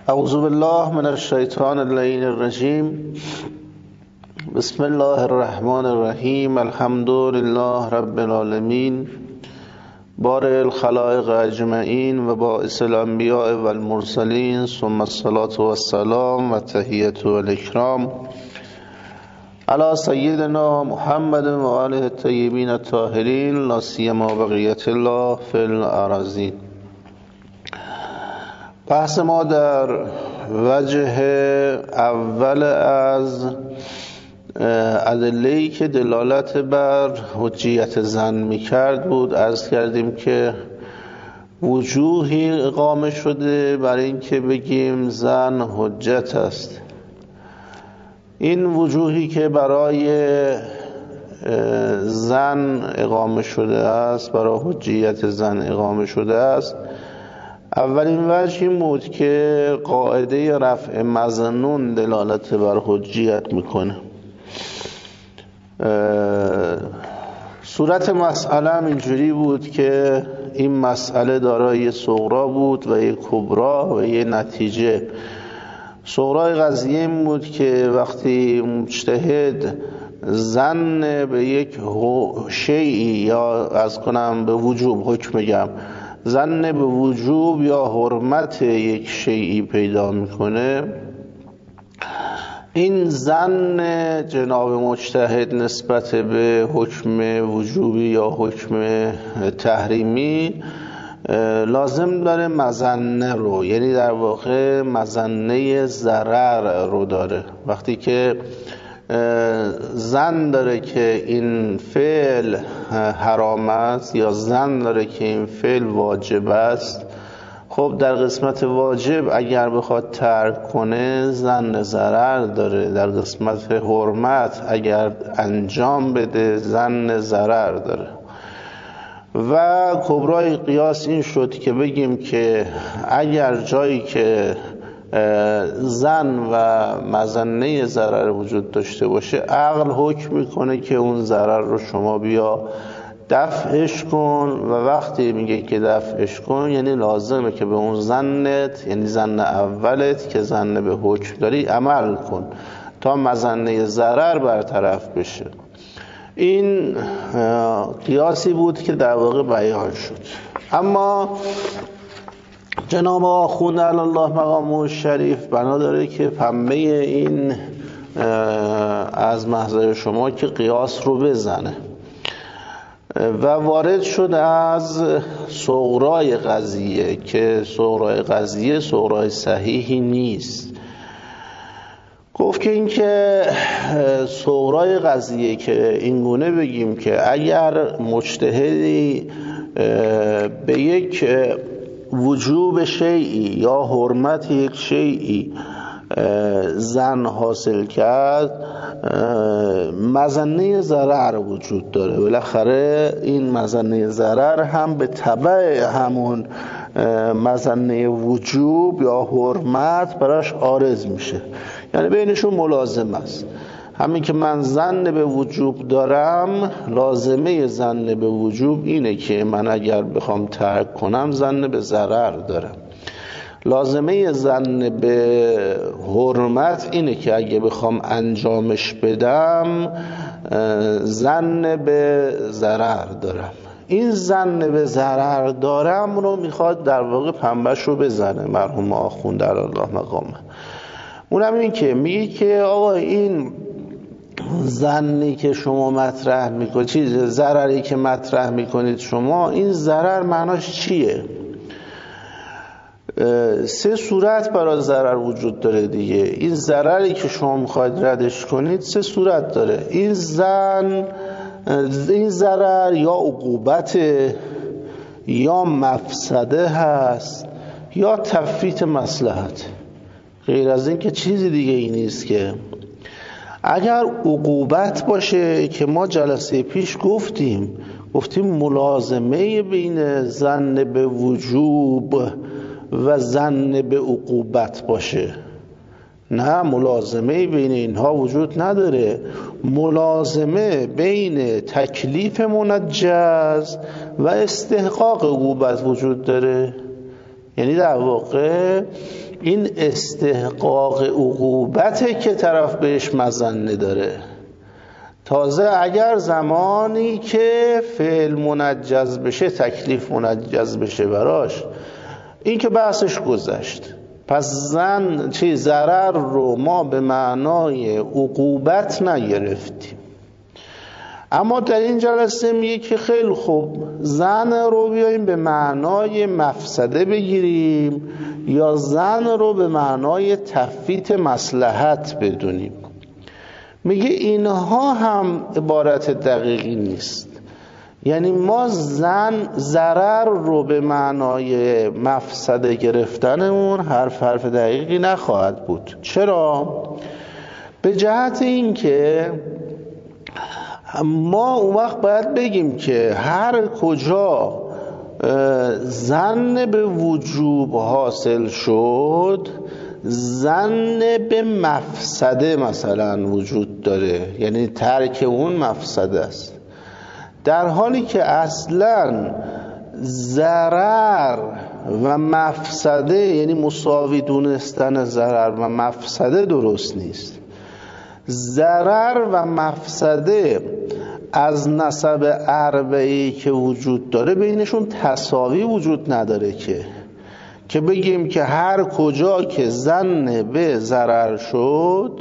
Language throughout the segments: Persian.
اعوذ بالله من الشیطان اللعین الرجیم. بسم الله الرحمن الرحیم. الحمد لله رب العالمین بارئ الخلائق اجمعین و باعث الانبیاء و المرسلین ثم الصلاة و السلام و تحیت و الاکرام علی سیدنا محمد و آله الطیبین الطاهرین لا سیما بقیت الله فی الارضین. بحث ما در وجه اول از ادله‌ای که دلالت بر حجیت زن می‌کرد بود. عرض کردیم که وجوهی اقامه شده برای اینکه بگیم زن حجت است. این وجوهی که برای زن اقامه شده است، برای حجیت زن اقامه شده است، اولین وجه این بود که قاعده رفع مظنون دلالت بر حجیت میکنه. صورت مسئله هم اینجوری بود که این مسئله دارای یه صغرا بود و یه کبرا و یه نتیجه. صغرای قضیه این بود که وقتی مجتهد زن به یک شیئی یا از کنم به وجوب حکم بگم زن به وجوب یا حرمت یک شیئی پیدا میکنه، این زن جناب مجتهد نسبت به حکم وجوبی یا حکم تحریمی لازم داره مظنه رو، یعنی در واقع مظنه ضرر رو داره. وقتی که زن داره که این فعل حرام است یا زن داره که این فعل واجب است، خب در قسمت واجب اگر بخواد ترک کنه زن ضرر داره، در قسمت حرمت اگر انجام بده زن ضرر داره. و کبرای قیاس این شد که بگیم که اگر جایی که زن و مظنه ضرر وجود داشته باشه، عقل حکم میکنه که اون ضرر رو شما بیا دفعش کن، و وقتی میگه که دفعش کن یعنی لازمه که به اون زنت، یعنی زن اولت که زن به حکم داری، عمل کن تا مظنه ضرر برطرف بشه. این قیاسی بود که در واقع بیان شد. اما جناب آخوند علی الله مقامه شریف بنا داره که پنبه این از محضر شما که قیاس رو بزنه و وارد شد از صغرای قضیه که صغرای قضیه صغرای صحیحی نیست. گفت که این که صغرای قضیه که اینگونه بگیم که اگر مجتهدی به یک وجوب شیئی یا حرمت یک شیئی زن حاصل کرد، مظنه ضرر وجود داره. بالاخره این مظنه ضرر هم به تبع همون مظنه وجوب یا حرمت براش عارض میشه، یعنی بینشون ملازم است. همین که من زن به وجوب دارم، لازمه زن به وجوب اینه که من اگر بخوام ترک کنم زن به ضرر دارم. لازمه زن به حرمت اینه که اگه بخوام انجامش بدم زن به ضرر دارم. این زن به ضرر دارم رو میخواد در واقع پنبهش رو بزنه مرحوم آخوند علی الله مقامه. اونم این که میگه که آقا این زنی که شما مطرح میکنید، ضرری که مطرح میکنید شما، این ضرر معناش چیه؟ سه صورت برای ضرر وجود داره دیگه. این ضرری که شما میخواید ردش کنید سه صورت داره. این ضرر یا عقوبت یا مفسده هست یا تفویت مصلحت. غیر از این که چیزی دیگه ای نیست. که اگر عقوبت باشه که ما جلسه پیش گفتیم ملازمه بین زن به وجوب و زن به عقوبت باشه، نه ملازمه بین اینها وجود نداره. ملازمه بین تکلیف منجز و استحقاق عقوبت وجود داره. یعنی در واقع این استحقاق عقوبته که طرف بهش مظنه داره. تازه اگر زمانی که فعل منجز بشه، تکلیف منجز بشه براش، این که بحثش گذشت. پس ضرر رو ما به معنای عقوبت نگرفتیم. اما در این جلسه میگه که خیلی خوب، زن رو بیاییم به معنای مفسده بگیریم یا زن رو به معنای تفویت مصلحت بدونیم. میگه اینها هم عبارت دقیقی نیست. یعنی ما ضرر رو به معنای مفسده گرفتنمون حرف دقیقی نخواهد بود. چرا؟ به جهت این که ما اون وقت باید بگیم که هر کجا ظن به وجوب حاصل شد، ظن به مفسده مثلا وجود داره، یعنی ترک اون مفسده است، در حالی که اصلا ضرر و مفسده، یعنی مساوی دونستن ضرر و مفسده درست نیست. ضرر و مفسده از نسب اربعی که وجود داره بینشون تساوی وجود نداره که بگیم که هر کجا که ظن به ضرر شد،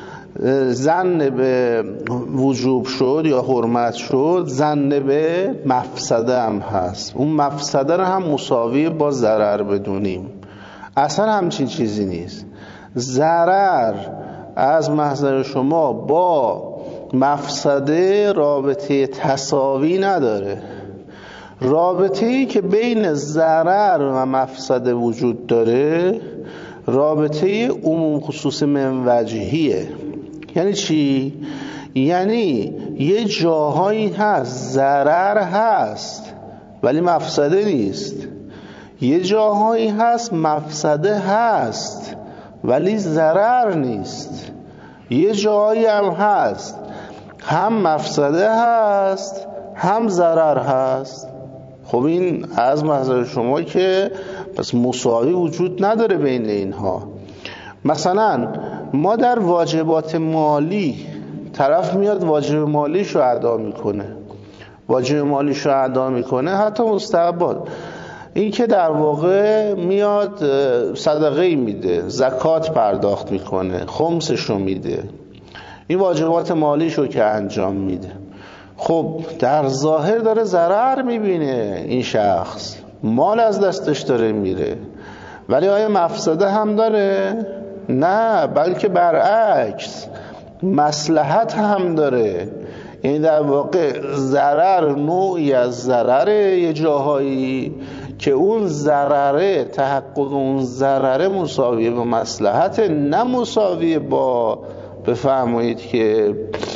ظن به وجوب شد یا حرمت شد، ظن به مفسده هم هست، اون مفسده رو هم مساوی با ضرر بدونیم. اصلا همچین چیزی نیست. ضرر از محضر شما با مفسده رابطه تساوی نداره. رابطه‌ای که بین ضرر و مفسده وجود داره رابطه عموم خصوص من وجهیه. یعنی چی؟ یعنی یه جاهایی هست ضرر هست ولی مفسده نیست، یه جاهایی هست مفسده هست ولی ضرر نیست، یه جایی هم هست هم مفسده هست هم ضرر هست. خب این از محضر شما که پس مساوی وجود نداره بین اینها. مثلا ما در واجبات مالی، طرف میاد واجب مالیشو ادا میکنه، واجب مالیشو ادا میکنه، حتی مستحبات، این که در واقع میاد صدقه میده، زکات پرداخت میکنه، خمسشو میده، این واجبات مالیشو که انجام میده. خب در ظاهر داره ضرر میبینه این شخص، مال از دستش داره میره، ولی آیا مفسده هم داره؟ نه، بلکه برعکس مصلحت هم داره. این در واقع ضرر نوعی از ضرره یه جاهایی که اون ضرره، تحقق اون ضرره مساویه با مصلحت، نه مساویه با بفرمایید که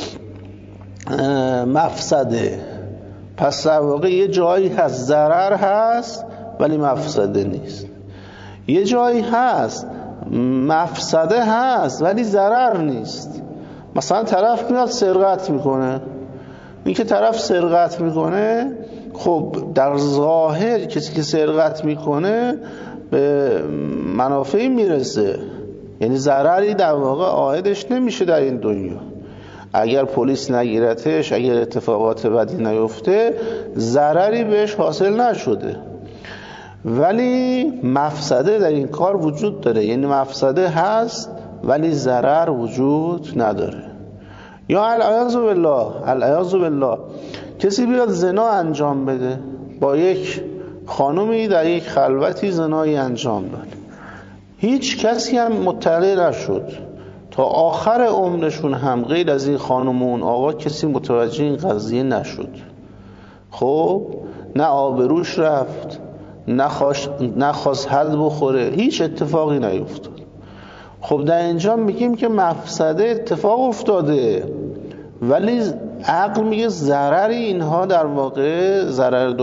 مفسده. پس در واقع یه جایی هست ضرر هست ولی مفسده نیست، یه جایی هست مفسده هست ولی ضرر نیست. مثلا طرف میاد سرقت میکنه، این که طرف سرقت میکنه، خب در ظاهر کسی که سرقت میکنه به منافعی میرسه، یعنی ضرری در واقع عایدش نمیشه در این دنیا. اگر پلیس نگیرتش، اگر اتفاقات بدی نیفته، ضرری بهش حاصل نشده، ولی مفسده در این کار وجود داره، یعنی مفسده هست ولی ضرر وجود نداره. یا العیاذ بالله کسی بیاد زنا انجام بده، با یک خانومی در یک خلوتی زنایی انجام داد، هیچ کسی هم مطلع نشد، تا آخر عمرشون هم غیر از این خانم و اون آقا کسی متوجه این قضیه نشد. خب نه آبروش رفت، نخواست حد بخوره، هیچ اتفاقی نیفتاد. خب در اینجا میگیم که مفسده اتفاق افتاده، ولی عقل میگه ضرری اینها در واقع ضرر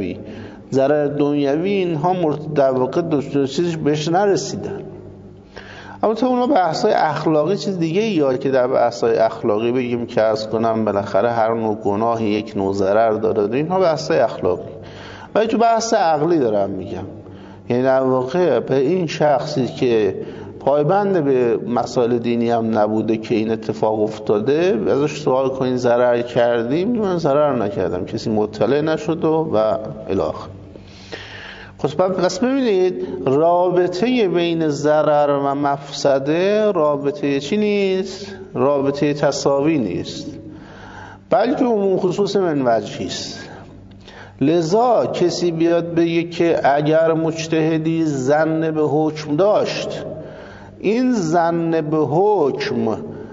دنیوی اینها در واقع دو چیزش بهش نرسیدن. اما تو اونا بحثای اخلاقی چیز دیگه یا که در بحثای اخلاقی بگیم که از کنم بالاخره هر نوع گناهی یک نوع ضرر داره، اینها بحثای اخلاقی. ولی تو بحث عقلی دارم میگم، یعنی در واقع به این شخصی که پایبند به مسائل دینی هم نبوده که این اتفاق افتاده ازش سوال کنین ضرر کردیم؟ من ضرر نکردم، کسی مطلع نشد و الی آخر. خب پس ببینید رابطه بین ضرر و مفسده رابطه چی نیست؟ رابطه تساوی نیست، بلکه عموم خصوص من وجهی است. لذا کسی بیاد بگه که اگر مجتهدی ظن به حکم داشت، این ظن به حکم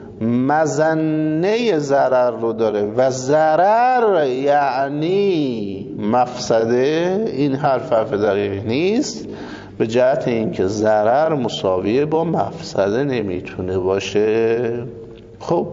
مظنه ضرر رو داره و ضرر یعنی مفسده، این حرف دقیق نیست، به جهت اینکه ضرر مساویه با مفسده نمیتونه باشه. خب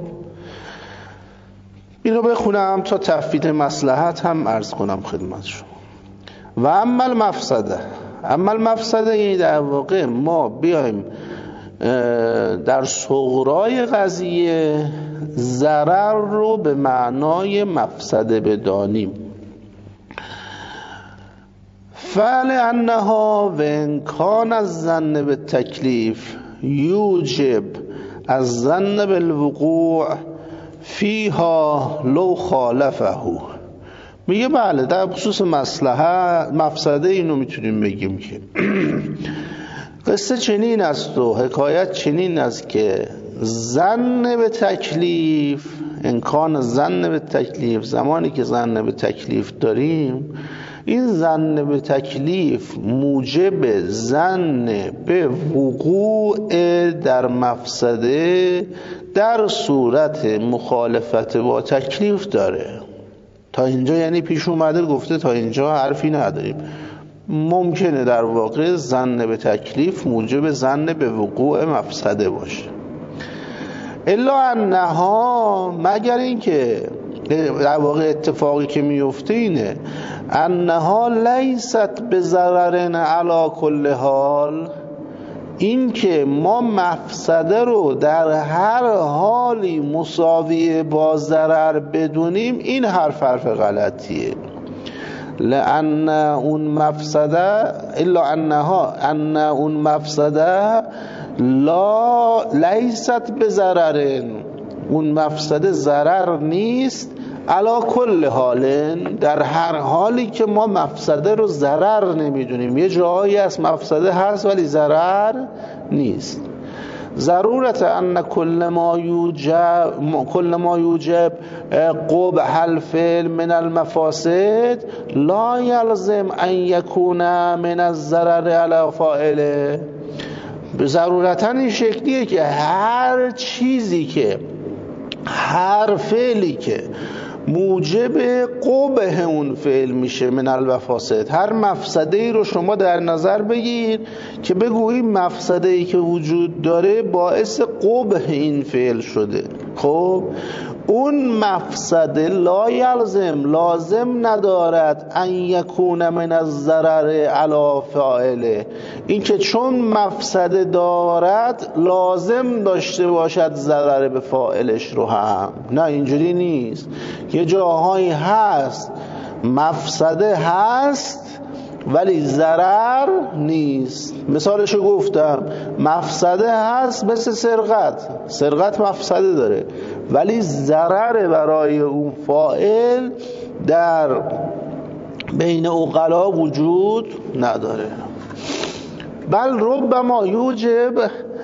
اینو بخونم تا تفویض مصلحت هم عرض کنم خدمت شما. و اما المفسده یعنی در واقع ما بیایم در صغرای قضیه ضرر رو به معنای مفسده بدانیم. فلانها و امکان الظن بالتکلیف یوجب الظن بالوقوع فیها لو خالفه. میگه بله در خصوص مفسده اینو میتونیم بگیم که قصه چنین است و حکایت چنین است که ظن به تکلیف، امکان ظن به تکلیف، زمانی که ظن به تکلیف داریم، این ظن به تکلیف موجب ظن به وقوع در مفسده در صورت مخالفت با تکلیف داره. تا اینجا یعنی پیش اومده گفته تا اینجا حرفی نداریم. ممکنه در واقع ظن به تکلیف موجب ظن به وقوع مفسده باشه. الا انها، مگر اینکه در واقع اتفاقی که میفته اینه انها لیست بضرر علی کل حال، این که ما مفسده رو در هر حالی مساوی با ضرر بدونیم، این حرف غلطیه. لأن اون مفسده الا انها ان اون مفسده لیست بضرر، اون مفسده ضرر نیست علا کل حال، در هر حالی که ما مفسده رو ضرر نمیدونیم. یه جایی از مفسده هست ولی ضرر نیست. ضرورت ان کل ما یوجب قبح الفعل من المفاسد لا یلزم ان یکون من الضرر علی فاعله. ضرورتا این شکلیه که هر چیزی که، هر فعلی که موجب قبح اون فعل میشه من المفاسد، هر مفسده ای رو شما در نظر بگیر که بگو این مفسده ای که وجود داره باعث قبح این فعل شده، خب اون مفسده لا یلزم، لازم ندارد ان یکون من الضرر علی فاعله، این که چون مفسده دارد لازم داشته باشد ضرر به فاعلش رو هم. نه اینجوری نیست. یه جاهایی هست مفسده هست ولی ضرر نیست. مثالشو گفتم، مفسده هست مثل سرقت مفسده داره ولی ضرر برای اون فاعل در بین عقلا وجود نداره. بل ربما یوجب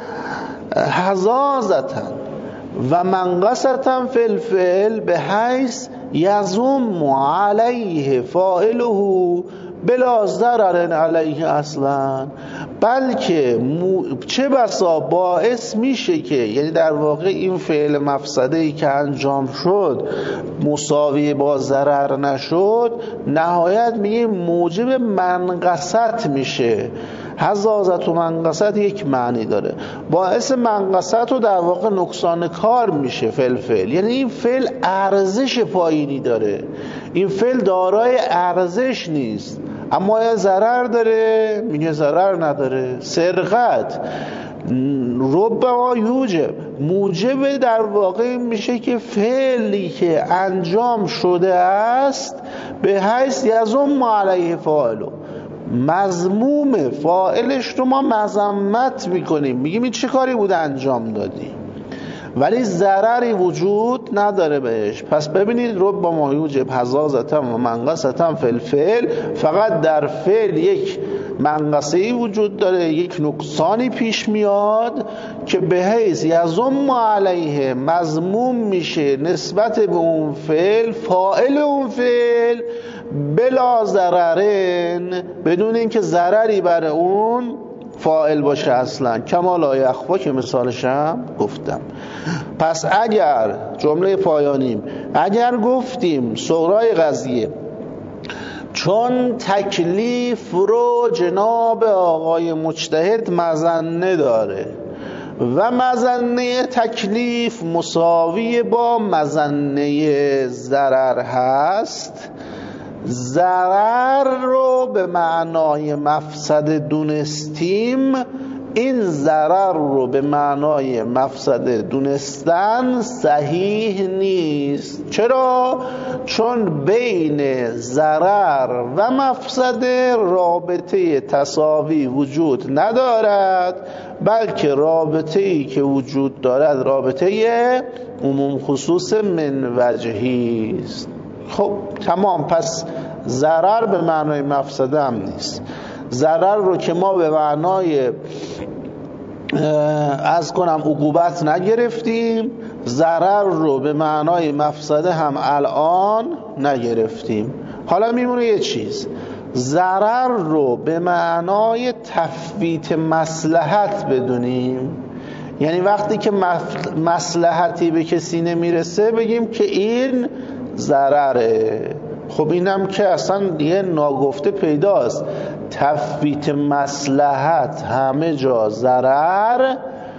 حزازتا و منقصتا فی الفعل به حیث یزم علیه فاعله بلا ضرر علیه اصلا، بلکه چه بسا باعث میشه که، یعنی در واقع این فعل مفسده‌ای که انجام شد مساوی با ضرر نشد، نهایت میگه موجب منقصت میشه. حزازت و منقصت یک معنی داره، باعث منقصت و در واقع نقصان کار میشه فعل، یعنی این فعل ارزش پایینی داره، این فعل دارای ارزش نیست اما یه ضرر داره، میگه ضرر نداره. سرقت ربما یوجب، موجب در واقع میشه که فعلی که انجام شده است به حیث یزم علیه فاعله، مذموم فاعلش رو ما مذمت میکنیم، میگیم این چه کاری بوده انجام دادی، ولی ضرری وجود نداره بهش. پس ببینید رب ما یوجب حزازة و منقصة فی الفعل، فقط در فعل یک منقصه‌ای وجود داره، یک نقصانی پیش میاد که به حیث یضم علیه مذموم میشه نسبت به اون فعل، فاعل اون فعل بلا ضررن، بدون اینکه ضرری بر اون فاعل باشه اصلا، کما لا یخفا که مثالش هم گفتم. پس اگر جمله پایانیم، اگر گفتیم صغرای قضیه چون تکلیف رو جناب آقای مجتهد مظنه داره و مظنه تکلیف مساوی با مظنه ضرر هست، ضرر رو به معنای مفسده دونستیم، این ضرر رو به معنای مفسده دونستن صحیح نیست. چرا؟ چون بین ضرر و مفسده رابطه تساوی وجود ندارد، بلکه رابطه‌ای که وجود دارد رابطه عموم خصوص من وجهی است. خب تمام. پس ضرر به معنای مفسده هم نیست. ضرر رو که ما به معنای از کنم عقوبت نگرفتیم، ضرر رو به معنای مفسده هم الان نگرفتیم. حالا میمونه یه چیز، ضرر رو به معنای تفویت مصلحت بدونیم، یعنی وقتی که مصلحتی به کسی نمیرسه بگیم که این ضرره. خب اینم که اصلا یه ناگفته پیداست، تفویت مصلحت همه جا ضرر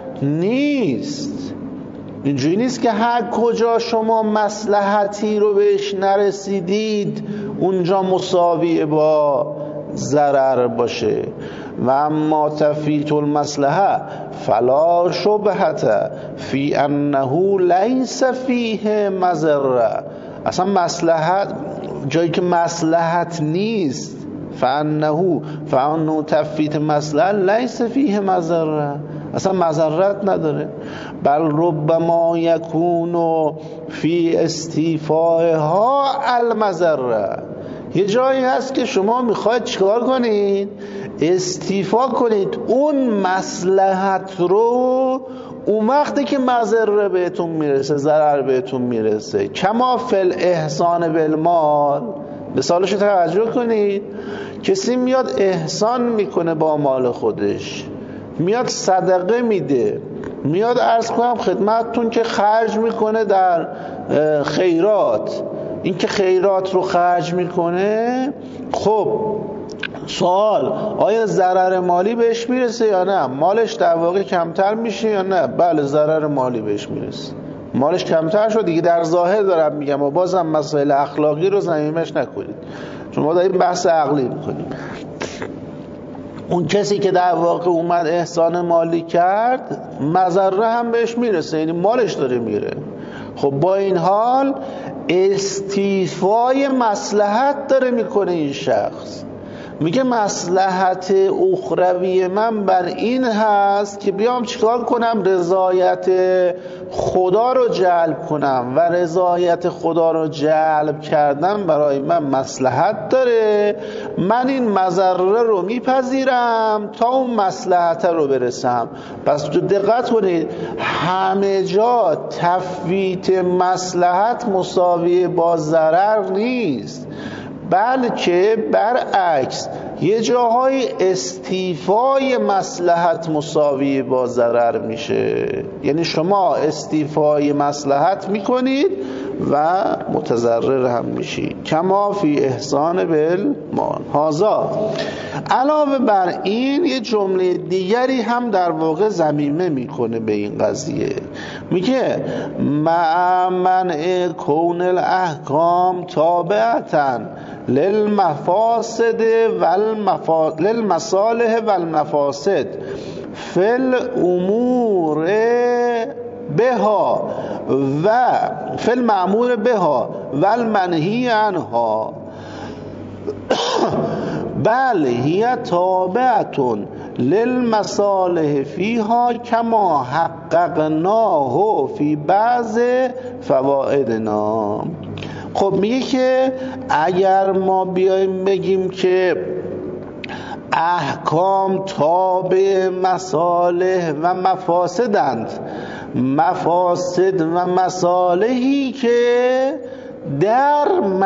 نیست. اینجوری نیست که هر کجا شما مصلحتی رو بهش نرسیدید اونجا مساوی با ضرر باشه. و اما تفویت المصلحه فلا شبهه فی انه لیس فیه مضره. اصلا مصلحت جایی که مصلحت نیست، فانه تفویت مصلحه لیس فیه مضره، اصلا مضرت نداره. بل ربما یکون فی استیفائها المضره. یه جایی هست که شما میخواید چیکار کنید؟ استیفا کنید اون مصلحت رو اون وقتی که مضره بهتون میرسه، ضرر بهتون میرسه. کما فل احسان بالمال. مثالش رو توجه کنید، کسی میاد احسان میکنه با مال خودش، میاد صدقه میده، میاد عرض کنم خدمتتون که خرج میکنه در خیرات. این که خیرات رو خرج میکنه، خب سوال آیا ضرر مالی بهش میرسه یا نه؟ مالش در واقع کمتر میشه یا نه؟ بله ضرر مالی بهش میرسه، مالش کمتر شد دیگه. در ظاهر دارم میگم و بازم مسائل اخلاقی رو ضمیمش نکنید، چون ما داریم بحث عقلی میکنیم. اون کسی که در واقع اومد احسان مالی کرد مضره هم بهش میرسه، یعنی مالش داره میره. خب با این حال استیفای مصلحت داره میکنه این شخص، میگه مصلحت اخروی من بر این هست که بیام چیکار کنم؟ رضایت خدا رو جلب کنم، و رضایت خدا رو جلب کردن برای من مصلحت داره. من این مضره رو میپذیرم تا اون مصلحت رو برسم. پس تو دقت کنید، همه جا تفویت مصلحت مساوی با ضرر نیست، بلکه برعکس یه جاهای استیفای مصلحت مساوی با ضرر میشه. یعنی شما استیفای مصلحت میکنید و متضرر هم میشید. کما فی احسان بالمال. هذا علاوه بر این یه جمله دیگری هم در واقع ضمیمه میکنه به این قضیه، میگه منع کون الاحکام تابعتا للمفاسد للمصالح والمفاسد فی الامور بها و فی المأمور بها و المنهی عنها. بل هی تابعتون للمصالح فیها کما حققناه فی بعض فوائدنا. خب میگه که اگر ما بیایم بگیم که احکام تابع مصالح و مفاسدند، مفاسد و مصالحی که در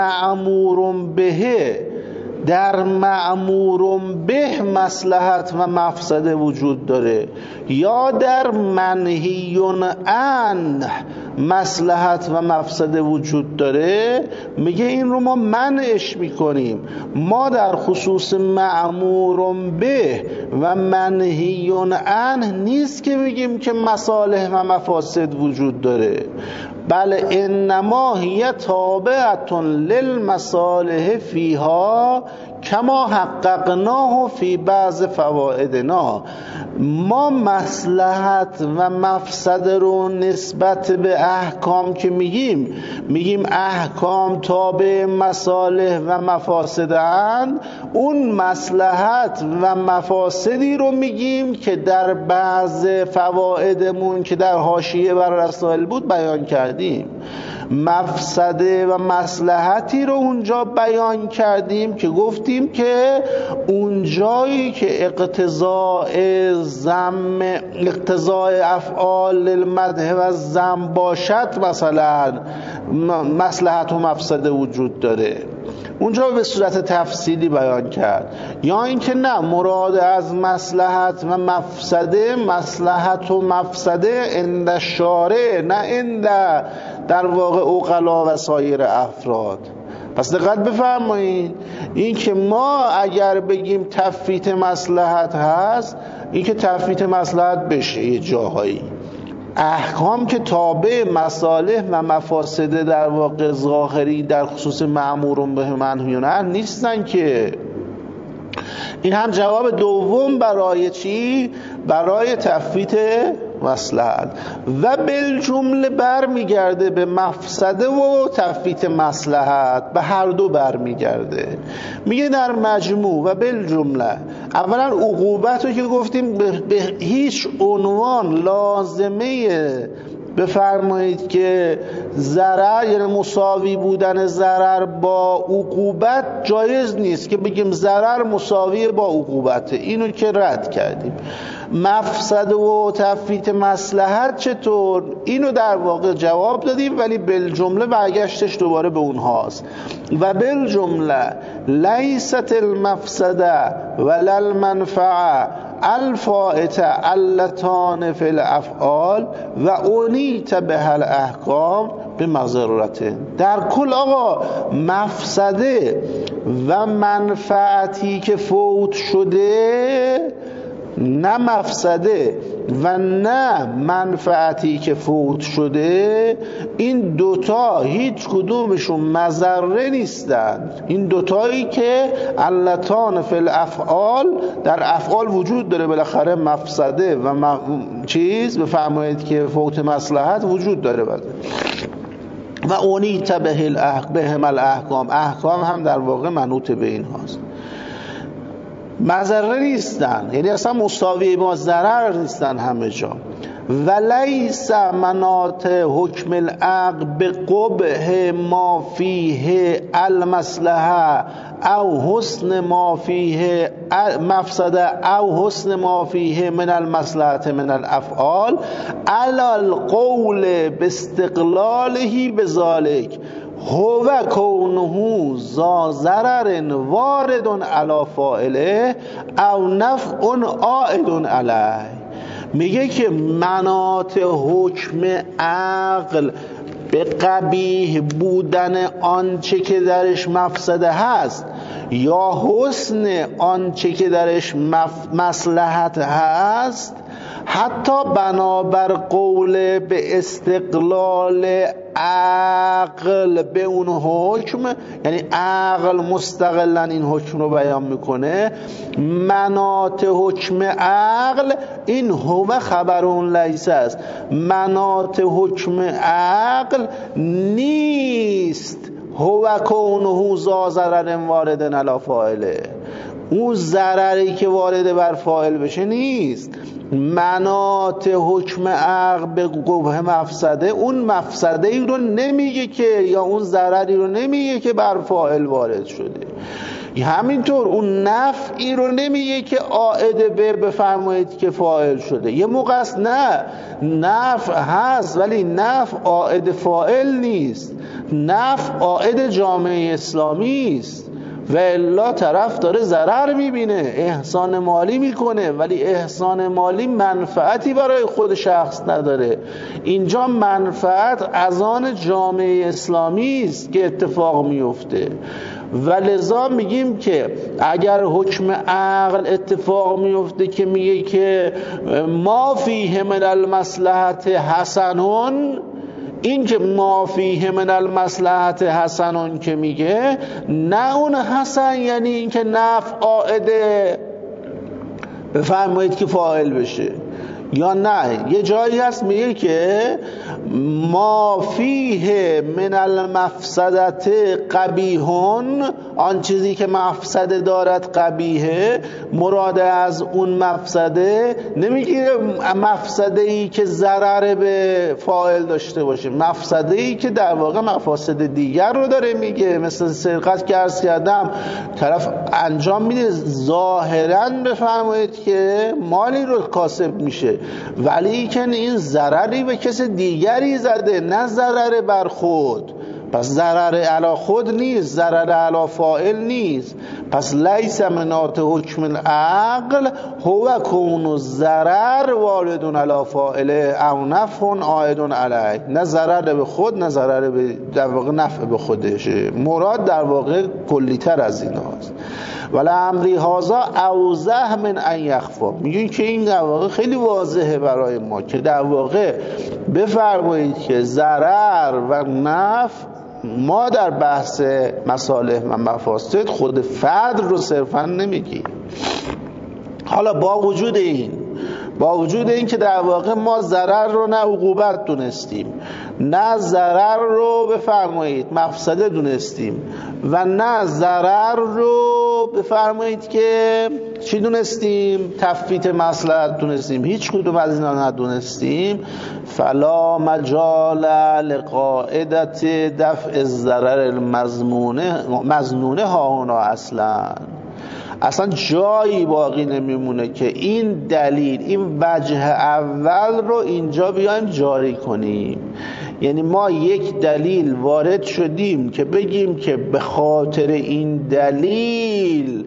معمور به مصلحت و مفسده وجود داره، یا در منهی عنه مصلحت و مفسده وجود داره، میگه این رو ما منعش میکنیم. ما در خصوص معمور به و منهی عنه نیست که میگیم که مصالح و مفاسد وجود داره، بل انما هی تابعتون للمصالح فیها کما حققناه فی بعض فوائدنا. ما مصلحت و مفسده رو نسبت به احکام که میگیم احکام تابع مصالح و مفاسدند، اون مصلحت و مفاسدی رو میگیم که در بعض فوائدمون که در حاشیه بر رسائل بود بیان کردیم. مفسده و مصلحتی رو اونجا بیان کردیم که گفتیم که اونجایی که اقتضاء افعال المدح و ذم باشد، مثلا مصلحت و مفسده وجود داره، اونجا به صورت تفصیلی بیان کرد. یا اینکه نه، مراد از مصلحت و مفسده، مصلحت و مفسده عند شارع، نه عند در واقع عقلا و سایر افراد. پس دقت بفرمایید، این که ما اگر بگیم تفویت مصلحت هست، این که تفویت مصلحت بشه یه جاهایی، احکام که تابع مصالح و مفاسده در واقع ظاهری در خصوص مأمور به منهی عنه نیستن که. این هم جواب دوم برای چی؟ برای تفویت مصلحت. و بالجمله برمیگرده به مفسده و تفویت مصلحت، به هر دو برمیگرده. میگه در مجموع و بالجمله، اولا عقوبت رو که گفتیم به هیچ عنوان لازمه بفرمایید که ضرر، یعنی مساوی بودن ضرر با عقوبت جایز نیست که بگیم ضرر مساوی با عقوبته، اینو که رد کردیم. مفسد و تفویت مصلحت چطور؟ اینو در واقع جواب دادیم، ولی بالجمله برگشتش دوباره به اونهاست. و بالجمله لیست المفسده ولا المنفعه الفائته اللتان فی الافعال و اونیت به الاحکام به مضرته. در کل آقا، مفسده و منفعتی که فوت شده، نه مفسده و نه منفعتی که فوت شده، این دوتا هیچ کدومشون مضره نیستند. این دوتایی که علتان فی الافعال، در افعال وجود داره، بالاخره مفسده و چیز بفرمایید که فوت مصلحت وجود داره. و اونیت بهم الاحکام، احکام هم در واقع منوط به این هاست، مضره نیستن، یعنی اصلا مساوی با ضرر نیستن همه جا. ولیس مناط حکم العقل به قبح ما فیه المصلحه او حسن ما فیه مفسده او حسن ما فیه من المصلحه من الافعال علی القول باستقلاله بذالک هو کونه ذا ضرر وارد علی فاعله او نفع عائد علیه. میگه که مناط حکم عقل به قبیح بودن آنچه که درش مفسده هست یا حسن آنچه که درش مصلحت هست، حتی بنابر قول به استقلال عقل به اون حکم، یعنی عقل مستقلا این حکم رو بیان میکنه. مناط حکم عقل این هو خبر اون لیس است، مناط حکم عقل نیست هو کونه ذا ضرر وارد علی فاعله. اون ضرری که وارد بر فاعل بشه نیست. مناط حکم عقل به قبح مفسده اون مفسده ای رو نمیگه که، یا اون ضرری رو نمیگه که بر فاعل وارد شده. همینطور اون نفعی رو نمیگه که عائد به بفرمایید که فاعل شده. یه موقع است نه، نفع هست ولی نفع عائد فاعل نیست، نفع عائد جامعه اسلامی است، و الا طرف داره ضرر میبینه، احسان مالی میکنه ولی احسان مالی منفعتی برای خود شخص نداره. اینجا منفعت از آن جامعه اسلامی است که اتفاق میفته، و لذا میگیم که اگر حکم عقل اتفاق میفته که میگه که ما فیه من المصلحت حسنون، این که ما فیه من المصلحت حسنون که میگه، نه اون حسن یعنی این که نفع عائده بفرمایید که فاعل بشه، یا نه یه جایی هست میگه که ما فیه من المفسدت قبیحون، آن چیزی که مفسده دارد قبیحه، مراد از اون مفسده نمیگه مفسده ای که ضرر به فاعل داشته باشه، مفسده ای که در واقع مفاسد دیگر رو داره میگه، مثل سرقت که عرض کردم طرف انجام میده ظاهراً بفرمایید که مالی رو کاسب میشه، ولی که این ضرری به کس دیگری زده، نه ضرر بر خود. پس ضرر علی خود نیست، ضرر علی فاعل نیست. پس لیس مناط حکم العقل هو کون الضرر وارد علی فاعله او نفع عائد علیه، نه ضرر به خود نه ضرر به در واقع نفع به خودشه. مراد در واقع کلی‌تر از ایناست. ولی امری هازا اوضح من ان یخفا، میگن که این در واقع خیلی واضحه برای ما که در واقع بفرمایید که ضرر و نفع ما در بحث مصالح و مفاسد خود فرد رو صرفا نمیگیم. حالا با وجود این که در واقع ما ضرر رو نه عقوبت دونستیم، نه ضرر رو بفرمایید مفسده دونستیم، و نه ضرر رو بفرمایید که چی دونستیم؟ تفویت مصلحت دونستیم. هیچ کدوم از اینا ندونستیم. فلا مجال لقاعدت دفع الضرر المظنونه ها هنا اصلا جایی باقی نمیمونه که این دلیل، این وجه اول رو اینجا بیایم جاری کنیم. یعنی ما یک دلیل وارد شدیم که بگیم که به خاطر این دلیل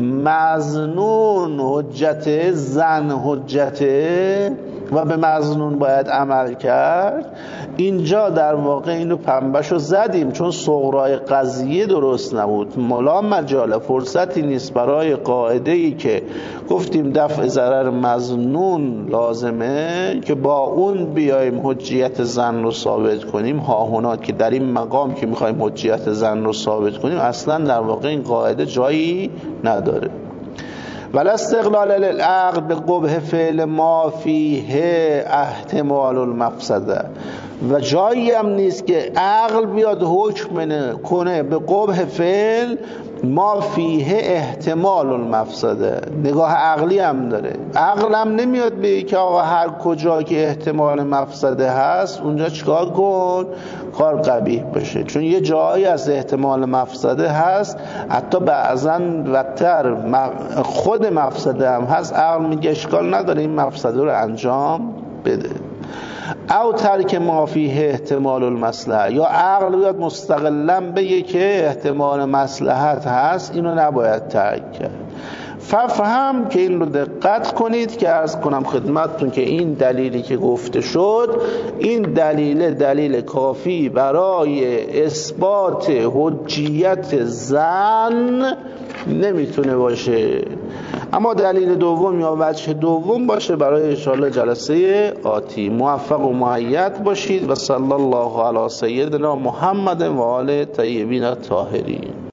مظنون حجته، زن حجته و به مظنون باید عمل کرد. اینجا در واقع اینو پنبهشو زدیم، چون صغرای قضیه درست نبود. ملا مجال فرصتی نیست برای قاعده‌ای که گفتیم دفع ضرر مظنون لازمه که با اون بیایم حجیت زن رو ثابت کنیم. ها هنا که در این مقام که میخوایم حجیت زن رو ثابت کنیم اصلا در واقع این قاعده جایی نداره. ولا استقلال العقل به قبح فعل ما فیه احتمال المفسده، و جایی هم نیست که عقل بیاد حکم کنه به قبح فعل ما فیه احتمال المفسده. نگاه عقلی هم داره. عقل هم نمیاد بگه که آقا هر کجا که احتمال مفسده هست اونجا چیکار کن کار قبیح بشه، چون یه جایی از احتمال مفسده هست حتی بعضا بدتر خود مفسده هم هست. عقل میگه اشکال نداره این مفسده رو انجام بده. او ترک ما فیه احتمال المصلحه، یا عقل بیاد مستقلاً بگه که احتمال مصلحت هست اینو نباید ترک کرد. فهم که این رو دقت کنید که عرض کنم خدمتتون که این دلیلی که گفته شد، این دلیل کافی برای اثبات حجیت زن نمیتونه باشه، اما دلیل دوم یا وجه دوم باشه برای انشاءالله جلسه آتی. موفق و مؤید باشید و صلی الله علی سیدنا محمد و آل طیبین الطاهرین.